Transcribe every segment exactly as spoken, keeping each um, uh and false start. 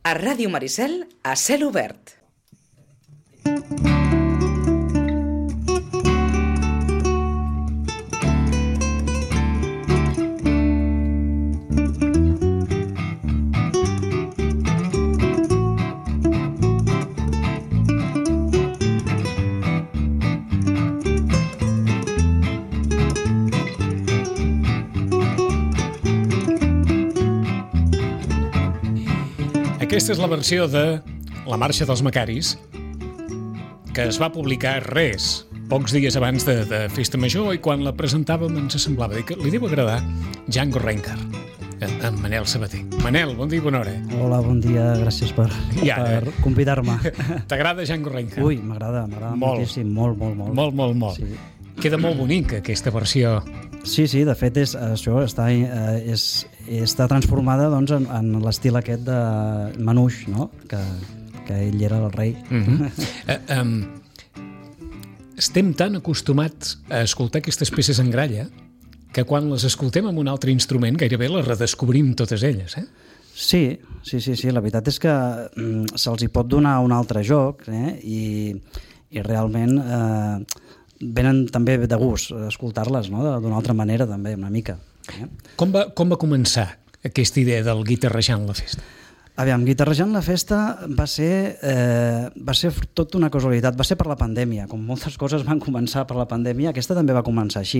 A Ràdio Maricel, a cel obert. Aquesta és la versió de La Marxa dels Macaris, que es va publicar res, pocs dies abans de, de Festa Major, i quan la presentàvem ens semblava que li deu agradar Django Reinhardt, en Manel Sabater. Manel, bon dia i bona hora. Hola, bon dia, gràcies per, ja, per eh? convidar-me. T'agrada Django Reinhardt? Ui, m'agrada, m'agrada molt. moltíssim, molt, molt, molt. Molt, molt, molt. Sí. Queda molt bonica aquesta versió. Sí, sí, de fet és, això està, eh, és, està transformada doncs, en, en l'estil aquest de Manouche, no? que, que ell era el rei. Mm-hmm. uh, um, estem tan acostumats a escoltar aquestes peces en gralla que quan les escoltem amb un altre instrument gairebé les redescobrim totes elles, eh? Sí, sí, sí, sí. La veritat és que mm, se'ls hi pot donar un altre joc, eh? I, i realment eh, venen també de gust escoltar-les, no? D'una altra manera també, una mica. Eh? Com va, com va començar aquesta idea del guitarrejant la festa? Aviam, guitarrejant la festa va ser, eh, va ser tot una casualitat, va ser per la pandèmia, com moltes coses van començar per la pandèmia, aquesta també va començar així.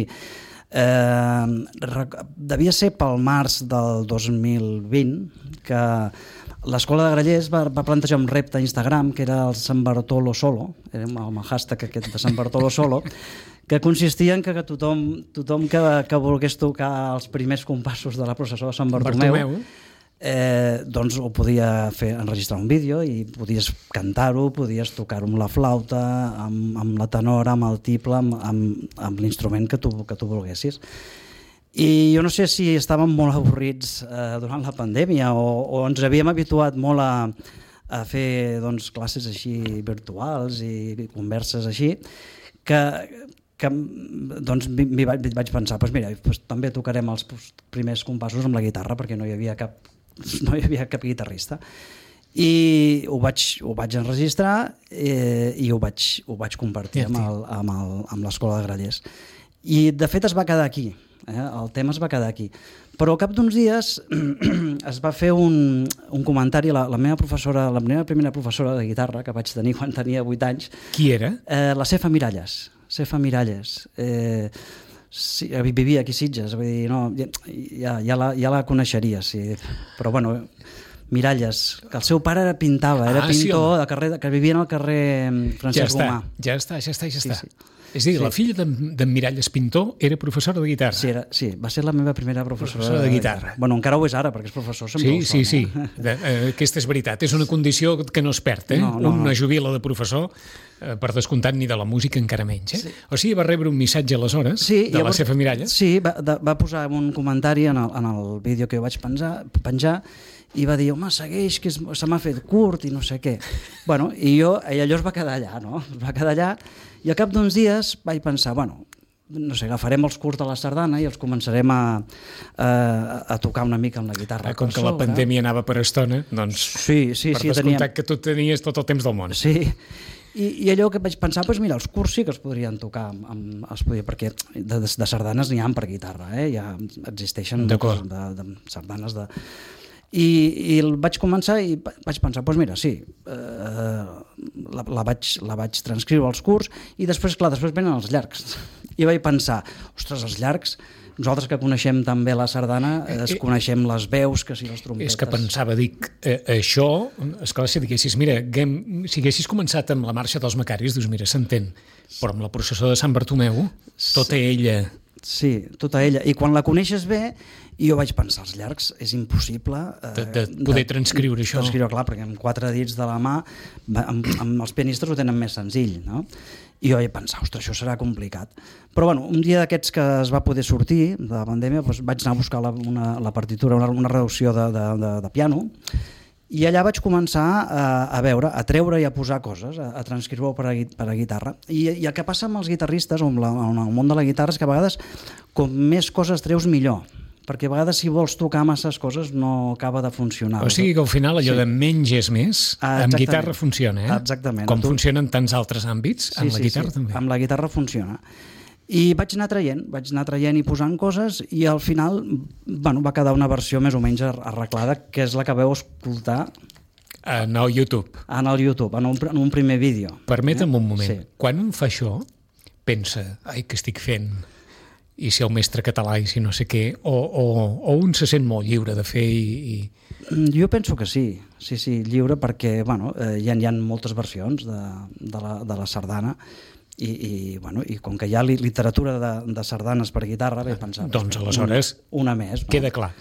Eh, devia ser pel març del dos mil vint que l'Escola de Grallers va, va plantejar un repte a Instagram que era el Sant Bartolo Solo, era amb el hashtag aquest de Sant Bartolo Solo, que consistia en que tothom, tothom que, que volgués tocar els primers compassos de la processó de Sant Bartomeu, Bartomeu. Eh, doncs ho podia fer, enregistrar un vídeo i podies cantar-ho, podies tocar-ho amb la flauta, amb, amb la tenora, amb el tiple, amb, amb, amb l'instrument que tu, que tu volguessis. I jo no sé si estàvem molt avorrits eh, durant la pandèmia o, o ens havíem habituat molt a, a fer doncs, classes així virtuals i converses així, que, que doncs, m'hi vaig, vaig pensar, doncs mira, doncs, també tocarem els primers compassos amb la guitarra perquè no hi havia cap, no hi havia cap guitarrista. I ho vaig, ho vaig enregistrar eh, i ho vaig, ho vaig compartir amb, el, amb, el, amb l'Escola de Grallers. I de fet es va quedar aquí. Eh? El tema es va quedar aquí. Però al cap d'uns dies es va fer un, un comentari, la, la meva professora, la meva primera professora de guitarra, que vaig tenir quan tenia vuit anys... Qui era? Eh, la Cefa Miralles. Cefa Miralles. Eh, sí, vivia aquí a Sitges, vull dir, no, ja, ja, la, ja la coneixeria, sí. Però bueno, Miralles, que el seu pare era pintava, era ah, pintor sí, de carrer, que vivia en el carrer Francesc ja Gomà. Ja està, ja està, ja està. Sí, sí. És a dir, sí. La filla d'en de Miralles Pintor era professora de guitarra. Sí, era, sí, va ser la meva primera professora, professora de guitarra. Bueno, encara ho és ara, perquè és professor. Sí, sí, sí. De, eh, aquesta és veritat. És una condició que no es perd, eh? No, no, una no. jubila de professor, eh, per descomptat, ni de la música encara menys. Eh? Sí. O sigui, va rebre un missatge aleshores sí, de llavors, la Cefa Miralles. Sí, va, de, va posar un comentari en el, en el vídeo que jo vaig penjar, penjar i va dir, home, segueix, que és, se m'ha fet curt i no sé què. Bueno, i jo, i allò es va quedar allà, no? Es va quedar allà, i al cap d'uns dies vaig pensar, bueno, no sé, agafarem els curts de la sardana i els començarem a, a, a tocar una mica amb la guitarra. Ah, com que la pandèmia anava per estona, doncs sí, sí, per sí, descomptat teníem... que tu tenies tot el temps del món. Sí, I, i allò que vaig pensar, doncs mira, els curts sí que es podrien tocar, amb, amb, els podia, perquè de, de, de sardanes n'hi ha per guitarra, eh? Ja existeixen de, de sardanes de... I, i el vaig començar i vaig pensar, doncs mira, sí, eh, la, la, vaig, la vaig transcriure als curts i després, clar, després venen els llargs. I vaig pensar, ostres, els llargs, nosaltres que coneixem també la sardana, es coneixem les veus, que si les trompetes... És que pensava, dic, eh, això, esclar, si diguessis, mira, game, si haguessis començat amb la Marxa dels Macaris, dius, mira, s'entén, però amb la processó de Sant Bartomeu, tota ella... Sí, tota ella. I quan la coneixes bé, i jo vaig pensar, els llargs, és impossible... Eh, de, de poder de, transcriure això. Transcriure, clar, perquè amb quatre dits de la mà, amb, amb els pianistes ho tenen més senzill, no? I jo vaig pensar, ostres, això serà complicat. Però bueno, un dia d'aquests que es va poder sortir de la pandèmia, doncs vaig anar a buscar la, una, la partitura, una, una reducció de, de, de, de piano, i allà vaig començar a, a veure, a treure i a posar coses, a, a transcriure per a, per a guitarra. I, I el que passa amb els guitarristes, o amb, la, amb el món de la guitarra, és que a vegades com més coses treus millor, perquè a vegades si vols tocar masses coses no acaba de funcionar. O sigui que al final allò Sí. de menys és més, Ah, amb exactament. guitarra funciona, eh? Exactament. Com Tu- funciona en tants altres àmbits, amb la guitarra també. Amb la guitarra funciona. I vaig anar traient, vaig anar traient i posant coses i al final bueno, va quedar una versió més o menys ar- arreglada, que és la que veu escoltar En el YouTube. en el YouTube, en un, pr- en un primer vídeo. Permetem Eh? un moment. Sí. Quan un fa això, pensa, ai, què estic fent? I si el mestre català i si no sé què, o, o, o un se sent molt lliure de fer i... i... Mm, Jo penso que sí, sí, sí, lliure, perquè bueno, eh, hi, ha, hi ha moltes versions de, de, la, de la sardana i, i, bueno, i com que hi ha li- literatura de, de sardanes per guitarra, vaig pensar... Doncs, una- aleshores, Una més. No? Queda clar.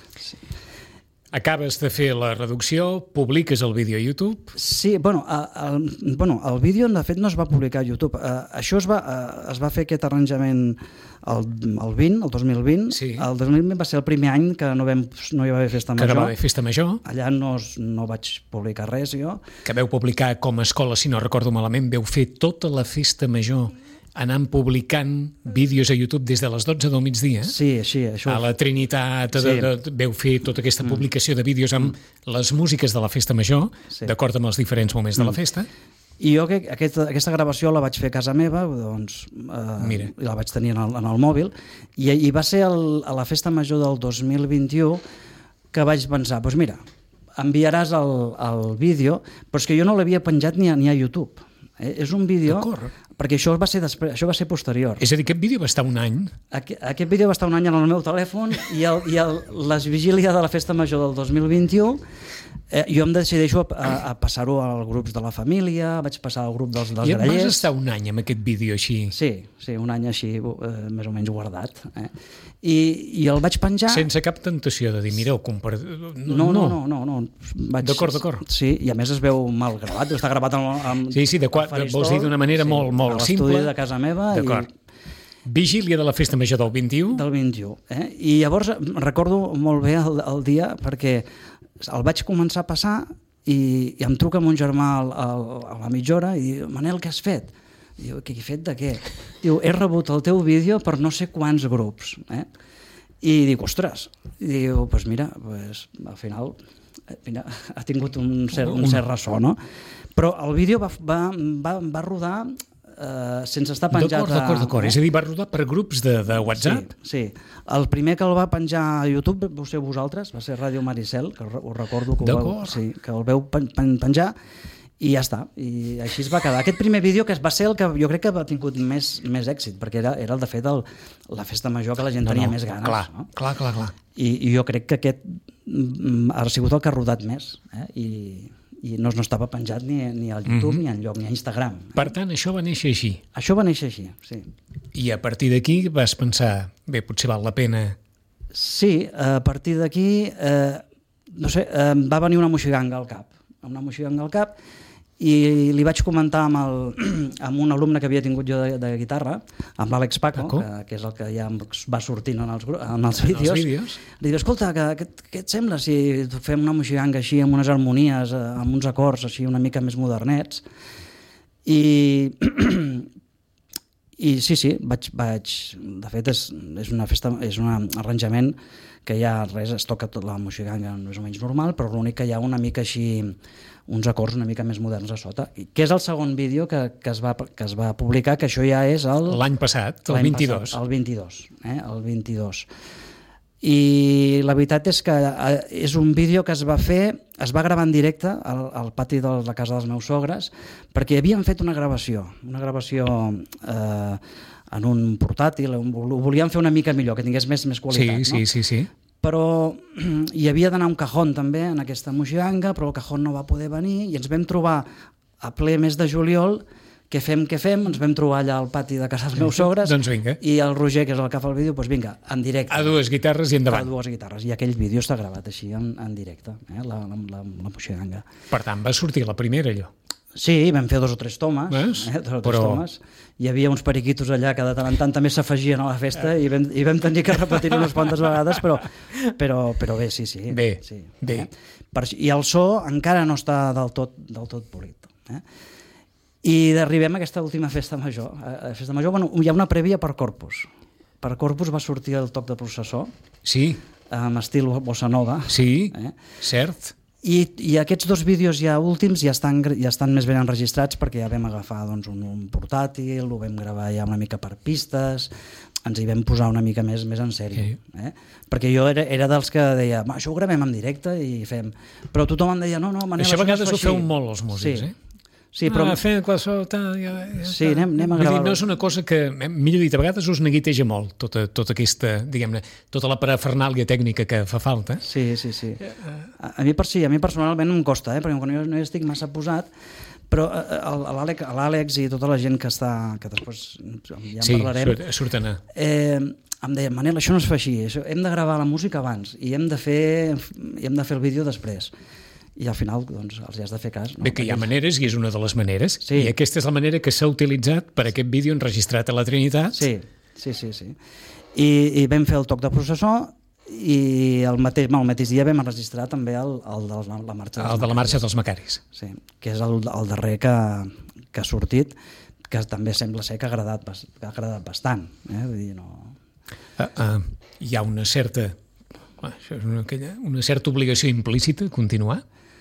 Acabes de fer la reducció, publiques el vídeo a YouTube... Sí, bueno, a- el, bueno, el vídeo de fet no es va publicar a YouTube. Uh, això es va, uh, es va fer aquest arranjament el, el vint, el dos mil vint. Sí. El dos mil vint va ser el primer any que no, vam, no hi va haver festa Que major. no va haver festa major, Allà no, es- no vaig publicar res jo. que veu publicar com a escola, si no recordo malament, veu fer tota la festa major anant publicant vídeos a YouTube des de les dotze del migdia. Sí, així, això. A la Trinitat de, Sí. de, veu fer tota aquesta publicació de vídeos amb les músiques de la festa major, Sí. d'acord amb els diferents moments de la festa. I jo que, aquesta, aquesta gravació la vaig fer a casa meva, doncs, eh, Mira. i la vaig tenir en el, en el mòbil, i, i va ser el, a la festa major del dos mil vint-i-u que vaig pensar, doncs mira, enviaràs el, el vídeo, però és que jo no l'havia penjat ni a, ni a YouTube. Eh? És un vídeo, D'acord. perquè això va ser, després, això va ser posterior. És a dir, aquest vídeo va estar un any. Aquest, aquest vídeo va estar un any en el meu telèfon i, el, i el, les vigílies de la festa major del dos mil vint-i-u eh, jo em decideixo a, a, a passar-ho als grups de la família, vaig passar al grup dels, dels I et vas grallers. estar un any amb aquest vídeo així, Sí, sí, un any així, eh, més o menys guardat. Eh? I, I el vaig penjar... sense cap tentació de dir, mireu, compar... No, no, no. no, no. Vaig... D'acord, d'acord. Sí, i a més es veu mal gravat, està gravat amb... amb Sí, sí, de qua... faristol, vols dir d'una manera sí, molt, molt a simple. l'estudi de casa meva i D'acord. Vigília de la festa major del vint-i-u. del vint-i-u. Eh? I llavors recordo molt bé el, el dia perquè el vaig començar a passar i, i em truca mon germà al, al, a la mitja hora i diu, Manel, què has fet? Diu, què he fet de què? Diu, he rebut el teu vídeo per no sé quants grups. Eh? I dic, ostres. I diu, doncs pues mira, pues, al final eh, mira, ha tingut un cert, un cert ressò, no? Però el vídeo va, va, va, va rodar eh, sense estar penjat D'acord, d'acord, d'acord. eh? És a dir, va rodar per grups de, de WhatsApp. Sí, sí. El primer que el va penjar a YouTube, vau ser vosaltres, va ser Ràdio Maricel, que ho recordo que ho, veu, sí, que el veu pen, pen, penjar, i ja està. I així es va quedar. Aquest primer vídeo que va ser el que jo crec que ha tingut més, més èxit, perquè era, era el de fet el, la festa major que la gent No, tenia no, més ganes. clar, No? clar, clar, clar. I, I jo crec que aquest mm, ha sigut el que ha rodat més. Eh? I, i no, no estava penjat ni, ni al YouTube, mm-hmm. ni enlloc, ni a Instagram. Eh? Per tant, això va néixer així. Això va néixer així, sí. I a partir d'aquí vas pensar, bé, potser val la pena... Sí, a partir d'aquí, eh, no sé, eh, va venir una moixiganga al cap, una moixiganga al cap, i li vaig comentar amb, el, amb un alumne que havia tingut jo de, de guitarra, amb l'Àlex Paco, que, que és el que ja va sortint en els, en els vídeos. els vídeos. Li dic, escolta, què, què, què et sembla si fem una moixiganga així, amb unes harmonies, eh, amb uns acords així una mica més modernets? I... I sí, sí, vaig, vaig, de fet és, és una festa, és un arranjament que ja res, es toca tot la moixiganga més o menys normal, però l'únic que hi ha una mica així, uns acords una mica més moderns a sota, que és el segon vídeo que, que, es, va, que es va publicar, que això ja és el... L'any passat, el vint-i-dos. Passat, el vint-i-dos, eh? el vint-i-dos. I la veritat és que és un vídeo que es va fer, es va gravar en directe al, al pati de la casa dels meus sogres, perquè havien fet una gravació, una gravació eh, en un portàtil, un, ho volien fer una mica millor, que tingués més, més qualitat. Sí, sí, no? sí, sí. Però hi havia d'anar un cajón també en aquesta moixiganga, però el cajón no va poder venir i ens vam trobar a ple mes de juliol. Què fem, què fem? Ens vam trobar allà al pati de casa dels meus sogres. Doncs vinga. I el Roger, que és el que fa el vídeo, doncs vinga, en directe. A dues guitarres i endavant. A dues guitarres. I aquell vídeo està gravat així, en, en directe, eh? la, la, la, la moixiganga. Per tant, va sortir la primera, allò. Sí, vam fer dos o tres tomes. Ves? Eh? Dos o tres Però... tomes. Hi havia uns periquitos allà que de tant en tant també s'afegien a la festa i vam, i vam tenir que repetir unes quantes vegades, però, però, però bé, sí, sí. Bé, sí, bé. Eh? Per, I el so encara no està del tot, del tot polit. Eh? I arribem a aquesta última festa major. A festa major, bueno, hi ha una prèvia per Corpus. Per Corpus va sortir el toc de processó. Sí, amb estil bossa nova. Sí, eh? cert. I, I aquests dos vídeos ja últims ja estan, ja estan més ben enregistrats perquè ja vam agafar doncs, un, un portàtil, ho vam gravar ja una mica per pistes, ens hi vam posar una mica més, més en sèrio. Sí. Eh? Perquè jo era, era dels que deia, això ho gravem en directe i fem... Però tothom em deia, no, no, Manel, això a vegades no ho feu molt els músics, sí. eh? Sí, però... Ah, fent qualsevol... Ja, ja, sí, anem, anem a gravar... No és una cosa que, millor dit, a vegades us neguiteja molt, tota, tota aquesta, diguem-ne, tota la parafernàlia tècnica que fa falta. Sí, sí, sí. A, a mi per sí, a mi personalment em costa, eh? Perquè quan jo no hi estic massa posat, però l'Àlex i tota la gent que està, que després ja en sí, parlarem... Sí, surten a... Eh, em deien, Manel, això no es fa així, això, hem de gravar la música abans i hem de fer, hem de fer el vídeo després. I al final doncs, els has de fer cas. No? Bé, que hi ha maneres i és una de les maneres. Sí. I aquesta és la manera que s'ha utilitzat per aquest vídeo enregistrat a la Trinitat. Sí, sí, sí. sí. I, i vam fer el toc de processó i el mateix, el mateix dia vam enregistrar també el, el de la, la marxa dels El de la marxa dels Macaris. Sí, que és el, el darrer que, que ha sortit, que també sembla ser que ha agradat, que ha agradat bastant. Eh? Vull dir, no... Uh, uh, hi ha una certa... Això és una, una certa obligació implícita, continuar?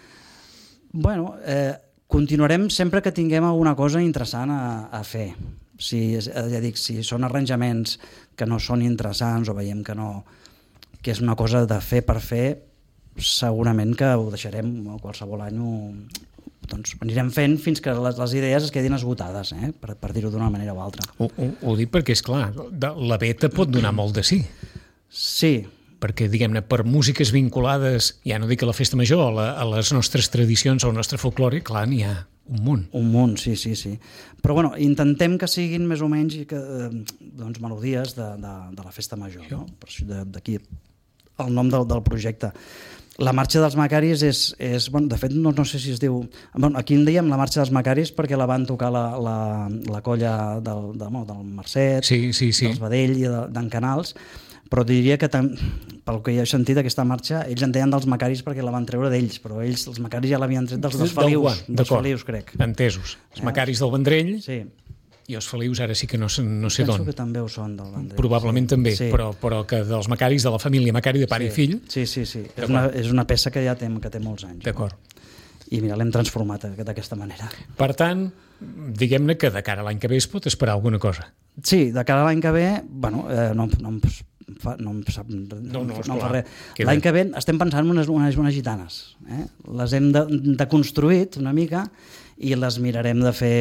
Bueno, eh, continuarem sempre que tinguem alguna cosa interessant a, a fer. Si, ja dic, si són arranjaments que no són interessants o veiem que no, que és una cosa de fer per fer, segurament que ho deixarem qualsevol any, ho, doncs anirem fent fins que les, les idees es quedin esgotades, eh? per, per dir-ho d'una manera o altra. Ho, ho, ho dic perquè, és clar, la beta pot donar molt de sí. Sí, perquè, diguem-ne, per músiques vinculades, ja no dic a la festa major, a, la, a les nostres tradicions, al nostre folklore, clar, n'hi ha un munt. Un munt, sí, sí, sí. Però bueno, intentem que siguin més o menys que, doncs, melodies de, de, de la festa major, no? D'aquí el nom del, del projecte. La marxa dels Macaris és, és bueno, de fet, no, no sé si es diu... Bueno, aquí en dèiem la marxa dels Macaris perquè la van tocar la, la, la colla del, de, bueno, del Mercet, sí, sí, sí. dels Badell i de, d'en Canals, però diria que, pel que he sentit aquesta marxa, ells en deien dels Macaris perquè la van treure d'ells, però ells, els Macaris ja l'havien tret dels, dels Felius, dels Felius, crec. Entesos. Els eh? Macaris del Vendrell, sí. I els Felius ara sí que no, no sé d'on. Penso que també ho són del Vendrell. Probablement sí. també, sí. Però, però que dels Macaris de la família Macari de pare sí. i fill. Sí, sí, sí. És una, és una peça que ja té, que té molts anys. D'acord. No? I mira, l'hem transformat d'aquesta manera. Per tant, diguem-ne que de cara a l'any que ve es pot esperar alguna cosa. Sí, de cara a l'any que ve, bueno, eh, no, no, fa, no em sap no, no, no, no fa res. Queda... L'any que ve estem pensant en unes, unes, unes gitanes. Eh? Les hem de, de construït una mica i les mirarem de fer,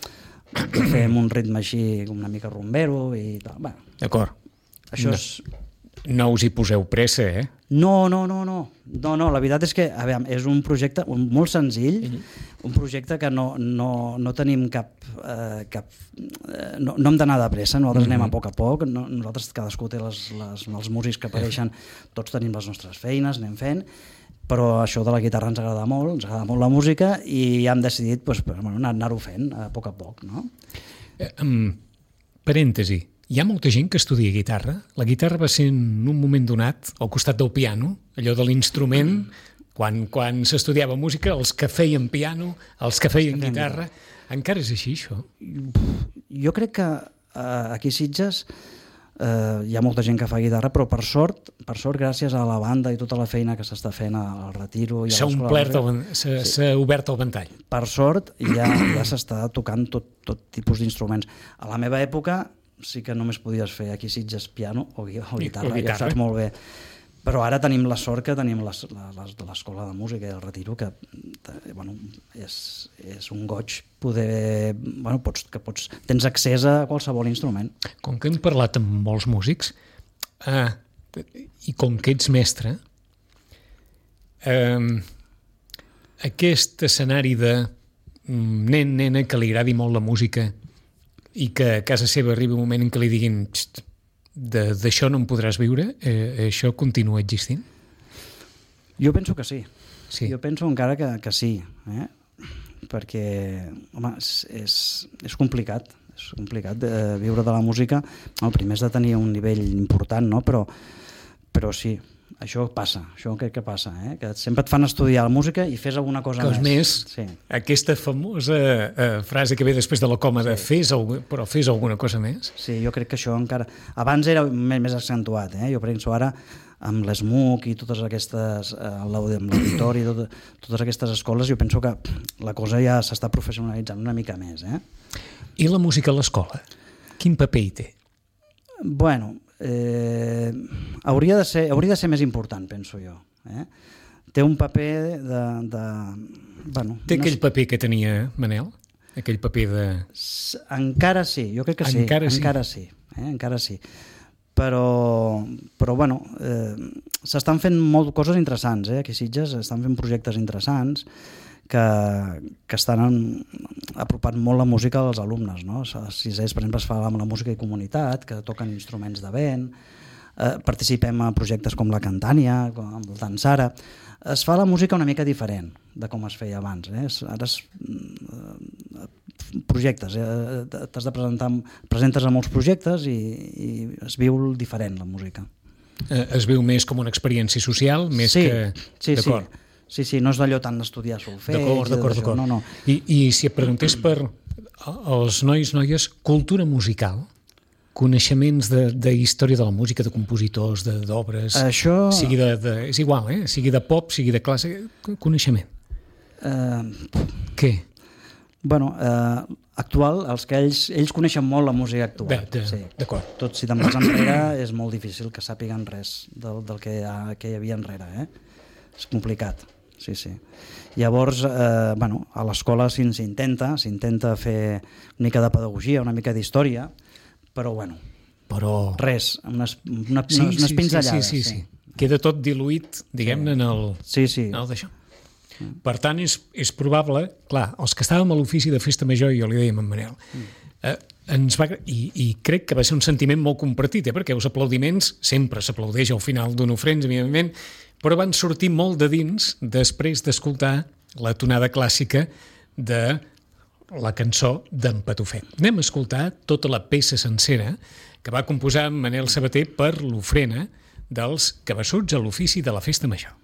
de fer amb un ritme així una mica rumbero i tal. Bueno, d'acord. Això no. és... No us hi poseu pressa, eh? No, no, no, no. No, no, la veritat és que, a veure, és un projecte un, molt senzill, mm-hmm. un projecte que no, no, no tenim cap... Eh, cap eh, no, no hem d'anar de pressa, nosaltres mm-hmm. anem a poc a poc, no, nosaltres cadascú té les, les, els músics que apareixen, tots tenim les nostres feines, anem fent, però això de la guitarra ens agrada molt, ens agrada molt la música i ja hem decidit pues, bueno, anar-ho fent a poc a poc, no? Eh, um, parèntesi. Hi ha molta gent que estudia guitarra. La guitarra va ser en un moment donat al costat del piano, allò de l'instrument, quan, quan s'estudiava música, els que feien piano, els que feien guitarra. Encara és així, això? Jo crec que uh, aquí a Sitges uh, hi ha molta gent que fa guitarra, però per sort, per sort, gràcies a la banda i tota la feina que s'està fent al Retiro... S'ha omplert, s'ha sí. obert el ventall. Per sort, ja, ja s'està tocant tot, tot tipus d'instruments. A la meva època sí que només podies fer aquí Sitges piano o, o guitarra, o guitarra. Ja ho saps molt bé. Però ara tenim la sort que tenim les, les, l'escola de música i el Retiro, que bueno, és, és un goig poder... Bueno, pots, que pots, tens accés a qualsevol instrument. Com que hem parlat amb molts músics, eh, i com que ets mestre, eh, aquest escenari de nen, nena, que li agradi molt la música i que a casa seva arribi un moment en què li diguin d'això no en podràs viure, eh, això continua existint? Jo penso que sí. sí. Jo penso encara que, que sí, eh? Perquè home, és, és, és complicat, és complicat eh, viure de la música. El primer és de tenir un nivell important, no? però, però sí, això passa, això crec que passa, eh? Que sempre et fan estudiar la música i fes alguna cosa Cos més. Sí. Aquesta famosa eh, frase que ve després de la coma de Sí. fes, algú, però fes alguna cosa més. Sí, jo crec que això encara... Abans era més, més accentuat, eh? Jo penso ara amb l'ESMUC i totes aquestes, eh, amb l'auditori, tot, totes aquestes escoles, jo penso que la cosa ja s'està professionalitzant una mica més, eh? I la música a l'escola? Quin paper hi té? Bueno, eh, hauria, de ser, hauria de ser més important, penso jo. Eh? Té un paper de... de bueno, Té no aquell sé, paper que tenia Manel? Aquell paper de... s- encara sí, jo crec que sí. Encara sí. Encara sí, eh? encara sí. Però, però bueno, eh, s'estan fent molt coses interessants, eh? Aquí a Sitges estan fent projectes interessants que, que estan en, apropant molt la música als alumnes, no? A sisès, per exemple, es fa amb la música i comunitat, que toquen instruments de vent, eh, participem a projectes com la Cantània, com amb el Dansara. Es fa la música una mica diferent de com es feia abans. Eh? Es, ara es, eh, projectes, eh? T'has de presentar, presentes a molts projectes i, i es viu diferent la música. Eh, es viu més com una experiència social, més sí, que... Sí, d'acord. sí. Sí, sí, no és d'allò tant d'estudiar solfeig. D'acord, d'acord, d'acord. No, no. I, I si et preguntés per els nois, noies, cultura musical, coneixements de, de història de la música, de compositors, d'obres, Això... sigui de, de... És igual, eh? Sigui de pop, sigui de classe... Coneixement. Eh, Què? bueno, eh, actual, els que ells, ells coneixen molt la música actual. Bé, de- sí. d'acord. Tot si te'n vas enrere és molt difícil que sàpiguen res del, del que, hi ha, que hi havia enrere. Eh? És complicat, sí, sí. Llavors, eh, bueno, a l'escola s'intenta, s'intenta fer una mica de pedagogia, una mica d'història, però bueno, Però... res, unes, una, Sí, unes, unes sí, pinzellades. sí, sí, sí, sí. Queda tot diluït, diguem-ne, en el... Sí, sí. en el d'això. Per tant, és, és probable, clar, els que estàvem a l'ofici de Festa Major, jo li dèiem a en Manel, eh, ens va, i, i crec que va ser un sentiment molt compartit, eh, perquè els aplaudiments sempre s'aplaudeix al final d'un ofrena, evidentment, però van sortir molt de dins després d'escoltar la tonada clàssica de la cançó d'en Patufet. Anem a escoltar tota la peça sencera que va composar en Manel Sabater per l'ofrena dels cabassuts a l'ofici de la Festa Major.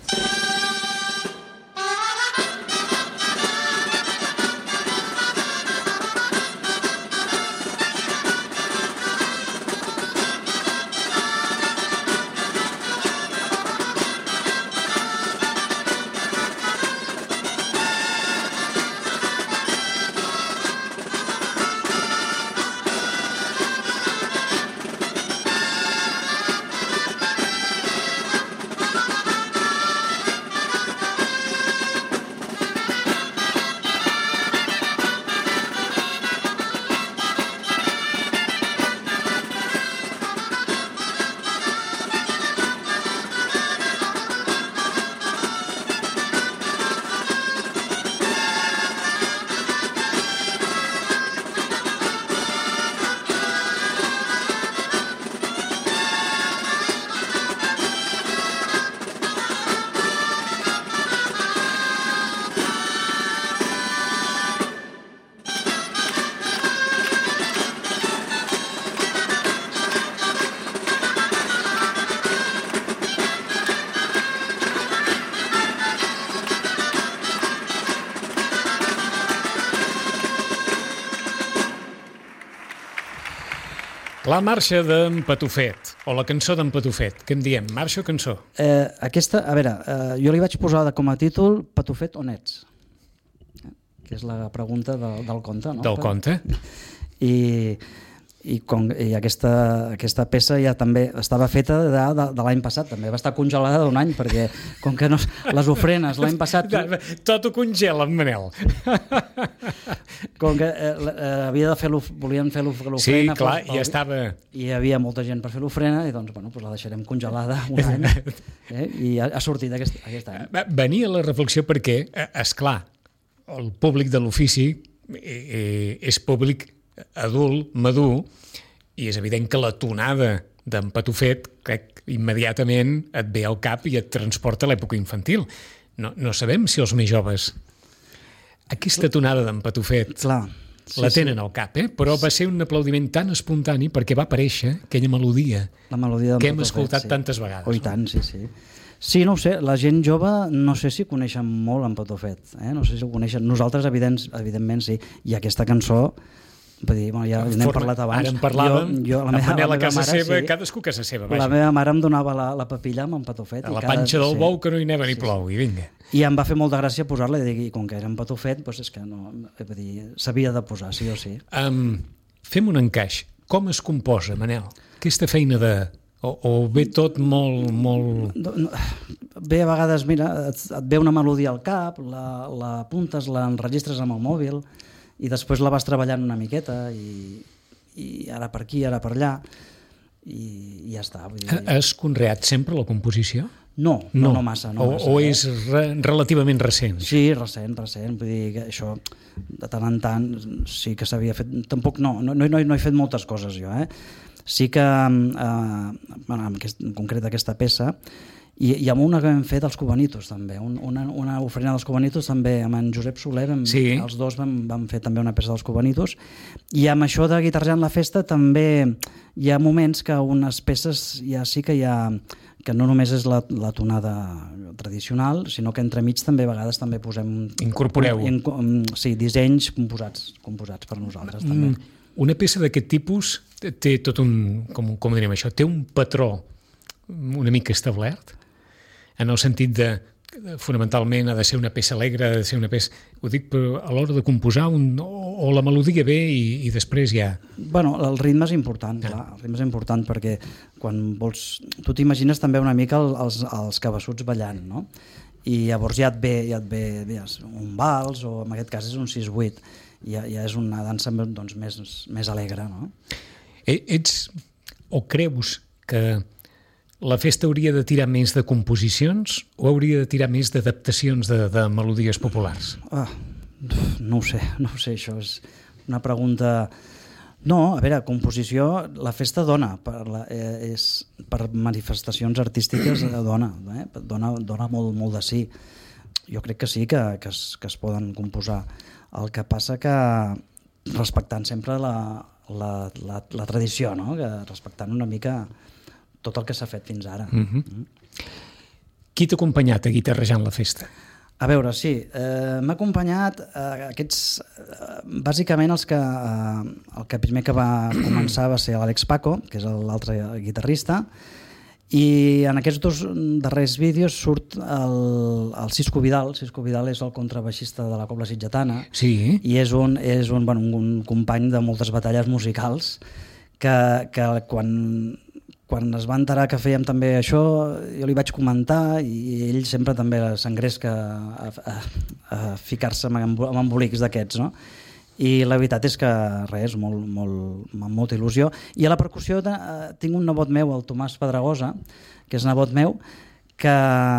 La marxa d'en Patufet, o la cançó d'en Patufet. Què en diem, marxa o cançó? Eh, aquesta, a veure, eh, jo li vaig posar de, com a títol Patufet on ets? Eh, que és la pregunta de, del conte, no? Del conte. I, i, com, i aquesta, aquesta peça ja també estava feta de, de, de l'any passat, també va estar congelada d'un any, perquè com que no, les ofrenes l'any passat... Tot ho congela, en Manel. Com que eh, eh, havia de fer volien fer l'ofrena... Sí, clar, ja estava... I hi havia molta gent per fer l'ofrena, i doncs, bueno, doncs la deixarem congelada un any, eh? I ha, ha sortit aquest, aquest any. Venia la reflexió perquè, és clar, el públic de l'ofici eh, és públic adult, madur, i és evident que la tonada d'en Patufet, crec, immediatament et ve al cap i et transporta a l'època infantil. No, no sabem si els més joves... Aquesta tonada d'en Patufet... Clar, Sí, la tenen sí. al cap, eh? Però va ser un aplaudiment tan espontani perquè va aparèixer aquella melodia, La melodia que hem Patofet, escoltat sí. tantes vegades. Oh, i tant, sí, sí. Sí, no ho sé, la gent jove no sé si coneixen molt en Patofet, eh? No sé si ho coneixen. Nosaltres, evidents, evidentment, sí. I aquesta cançó, vull dir, bueno, ja n'hem Forma- parlat abans. Ara en parlàvem, jo, jo, la en meva, Manel la a meva casa mare, seva, sí, cadascú a casa seva, la vaja. meva mare em donava la, la papilla amb en Patofet. A i la cada- panxa del sí. bou que no hi neva ni plou, i vinga. I em va fer molta gràcia posar-la, i dir, com que era en Patofet, doncs és que no, vull dir, s'havia de posar, sí o sí. Um, fem un encaix. Com es composa, Manel? Aquesta feina de... O, o ve tot molt... molt... No, no, Bé, a vegades, mira, et, et ve una melodia al cap, la, la apuntes, l'enregistres amb el mòbil i després la vas treballant una miqueta i, i ara per aquí, ara per allà i, i ja està. Vull dir... Has conreat sempre la composició? No, no, no massa. No o, massa o eh? és re, relativament recent? Sí, recent, recent. Vull dir que això, de tant en tant, sí que s'havia fet... Tampoc no, no, no, no he fet moltes coses jo, eh? Sí que, eh, bueno, en, aquest, en concret aquesta peça, i, i amb una que hem fet els Cubanitos també, un, una, una ofrena dels Cubanitos també, amb en Josep Soler, vam, sí. els dos vam, vam fer també una peça dels Cubanitos, i amb això de Guitarrejant la Festa també hi ha moments que unes peces ja sí que hi ha, que no només és la, la tonada tradicional, sinó que entremig també a vegades també posem... Incorporeu. In, in, sí, dissenys composats, composats per nosaltres també. Una peça d'aquest tipus té tot un, com, com diríem això, té un patró una mica establert, en el sentit de, fonamentalment, ha de ser una peça alegre, ha de ser una peça... Ho dic però a l'hora de composar, un, o, o la melodia ve i, i després ja... Bueno, el ritme és important, ja. clar, el ritme és important perquè quan vols... Tu t'imagines també una mica el, els, els cabassuts ballant, no? I llavors ja et ve, ja et ve ja, un vals, o en aquest cas és un sis vuit, ja, ja és una dansa doncs, més, més alegre, no? Ets, o creus que la festa hauria de tirar més de composicions o hauria de tirar més d'adaptacions de, de melodies populars? Ah, no ho sé, no ho sé, això és una pregunta... No, a veure, composició, la festa dona, per, la, eh, és, per manifestacions artístiques dona, eh? dona, dona molt, molt de sí. Jo crec que sí, que, que, es, que es poden composar. El que passa que respectant sempre la, la, la, la tradició, no? Que respectant una mica tot el que s'ha fet fins ara. Mm-hmm. Mm. Qui t'ha acompanyat a Guitarrejant la Festa? A veure, sí, eh, m'ha acompanyat eh, aquests, eh, bàsicament els que, eh, el que primer que va començar va ser l'Àlex Paco, que és l'altre guitarrista, i en aquests dos darrers vídeos surt el, el Cisco Vidal. Cisco Vidal és el contrabaixista de la Cobla Sitgetana, sí. I és un, és un, bueno, un company de moltes batalles musicals que, que quan... Quan es va enterar que fèiem també això, jo li vaig comentar i ell sempre també s'engresca a, a, a ficar-se amb, amb embolics d'aquests, no? I la veritat és que res, molt, molt, amb molta il·lusió. I a la percussió eh, tinc un nebot meu, el Tomàs Pedregosa, que és nebot meu, que,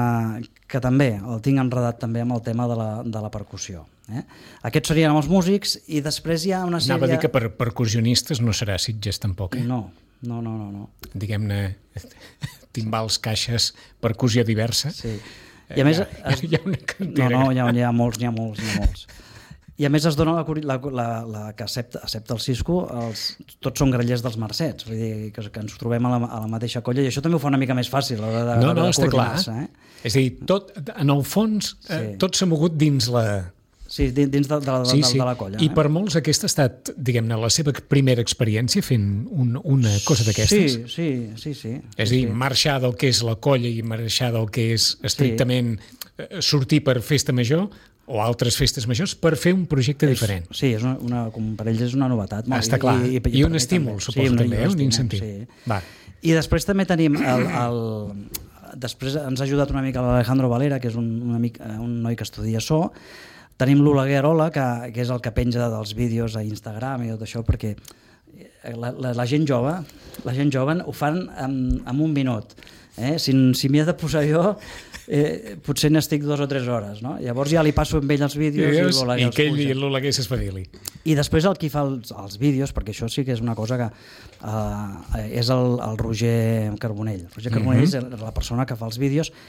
que també el tinc enredat també amb el tema de la, de la percussió. Eh? Aquests serien els músics i després hi ha una sèrie... Anava a dir que per percussionistes no serà Sitges tampoc, eh? No. No, no, no, no. Diguem-ne, timbals, caixes, percussió diversa. Sí. I a més... Hi ha, hi ha una cantera. No, no, hi ha, hi ha molts, n'hi ha molts, n'hi ha molts. I a més es dona la, la, la, la que accepta, accepta el Cisco, els, tots són grellers dels Mercets, vull dir que, que ens trobem a la, a la mateixa colla i això també ho fa una mica més fàcil a l'hora de, no, no, de està clar. Eh? És a dir, tot, en el fons, sí. eh, tot s'ha mogut dins la... Sí, dins de, de, de, sí, de, sí. de la colla. I eh? per molts aquesta ha estat, diguem-ne, la seva primera experiència fent un, una cosa d'aquestes. Sí, sí, sí. sí és a sí, dir, sí. marxar del que és la colla i marxar del que és estrictament sí. sortir per festa major o altres festes majors per fer un projecte és, diferent. Sí, és una, una, com per ells és una novetat. Ah, està clar. I, i, i, I un estímul, també. suposo, sí, també, un, un incentiu. Sí. Va. I després també tenim el... el després ens ha ajudat una mica l'Alejandro Valera, que és un, un, amic, un noi que estudia so. Tenim l'Oleguer Ola, que, que és el que penja dels vídeos a Instagram i tot això, perquè la, la, la gent jove la gent jove ho fan en, en un minut. Eh? Si, si m'hi he de posar jo, eh, potser n'estic dues o tres hores. No? Llavors ja li passo amb ell els vídeos i, i, i que ell i l'Oleguer s'espadili. I després el qui fa els, els vídeos, perquè això sí que és una cosa que uh, és el, el Roger Carbonell. Roger Carbonell uh-huh. és la persona que fa els vídeos,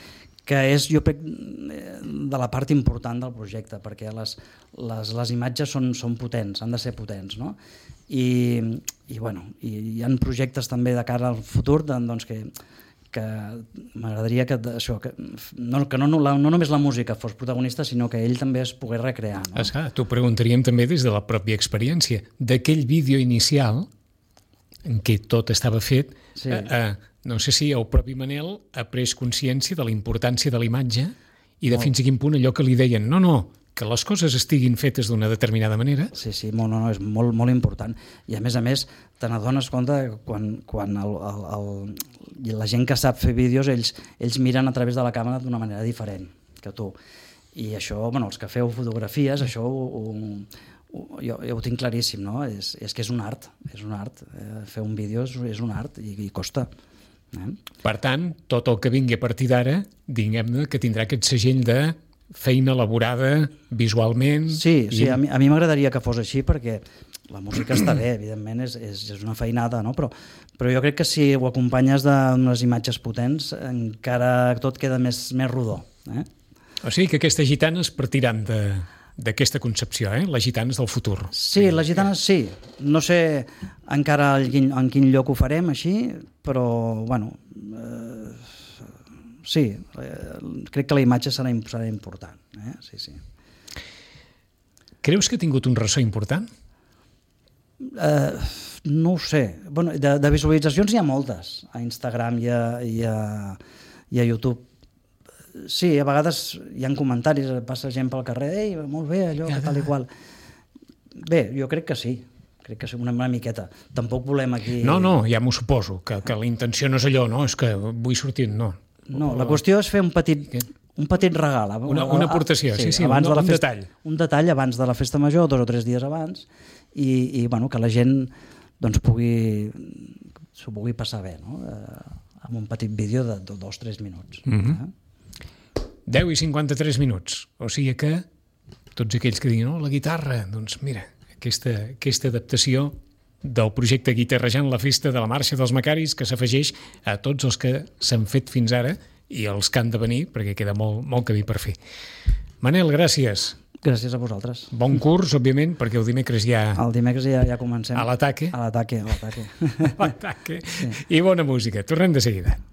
que és, jo crec, de la part important del projecte, perquè les, les, les imatges són, són potents, han de ser potents, no? I, i, bueno, i hi ha projectes també de cara al futur doncs, que, que m'agradaria que, això, que, no, que no, no, la, no només la música fos protagonista, sinó que ell també es pogués recrear. No? Esclar, t'ho preguntaríem també des de la pròpia experiència. D'aquell vídeo inicial, en què tot estava fet, sí. eh, eh, no sé si el propi Manel ha pres consciència de la importància de la imatge i de molt. Fins a quin punt allò que li deien, no, no, que les coses estiguin fetes d'una determinada manera. Sí, sí, no, no, és molt, molt important. I a més a més, te n'adones compte que quan, quan el, el, el, la gent que sap fer vídeos, ells, ells miren a través de la càmera d'una manera diferent que tu. I això, bueno, els que feu fotografies, això ho, ho, jo, jo ho tinc claríssim, no? És, és que és un art, és un art. Eh, fer un vídeo és, és un art i, i costa. Eh? Per tant, tot el que vingui a partir d'ara, diguem-ne que tindrà aquest segell de feina elaborada visualment. Sí, sí, i... a mi, a mi m'agradaria que fos així perquè la música està bé, evidentment, és, és, és una feinada, no? però, però jo crec que si ho acompanyes d'unes imatges potents encara tot queda més, més rodó. Eh? O sigui que aquestes gitanes partiran de... d'aquesta concepció, eh? Les gitanes del futur. Sí, les gitanes sí. No sé encara en, en quin lloc ho farem així, però, bueno, eh, sí, eh, crec que la imatge serà, serà important. Eh? Sí, sí. Creus que ha tingut un ressò important? Eh, no ho sé. Bueno, de, de visualitzacions hi ha moltes, a Instagram i a, i a, i a YouTube. Sí, a vegades hi ha comentaris, passa gent pel carrer, ei, molt bé, allò, ja, tal i qual. Bé, jo crec que sí, crec que sí, una, una miqueta. Tampoc volem aquí... No, no, ja m'ho suposo, que, que la intenció no és allò, no? És que vull sortir, no. No, la qüestió és fer un petit, un petit regal. Una, una aportació, sí, sí, sí un, de la un festa, detall. Un detall abans de la festa major, dos o tres dies abans, i, i bueno, que la gent doncs, pugui s'ho pugui passar bé, no? Eh, amb un petit vídeo de dos o tres minuts. Mm-hmm. eh? deu i cinquanta-tres minuts, o sigui que tots aquells que diuen, no, la guitarra, doncs mira, aquesta, aquesta adaptació del projecte Guitarrejant la Festa de la Marxa dels Macaris que s'afegeix a tots els que s'han fet fins ara i els que han de venir, perquè queda molt, molt camí per fer. Manel, gràcies. Gràcies a vosaltres. Bon curs, òbviament, perquè el dimecres ja... El dimecres ja, ja comencem. A l'ataque. A l'ataque, a l'ataque. A l'ataque. Sí. I bona música. Tornem de seguida.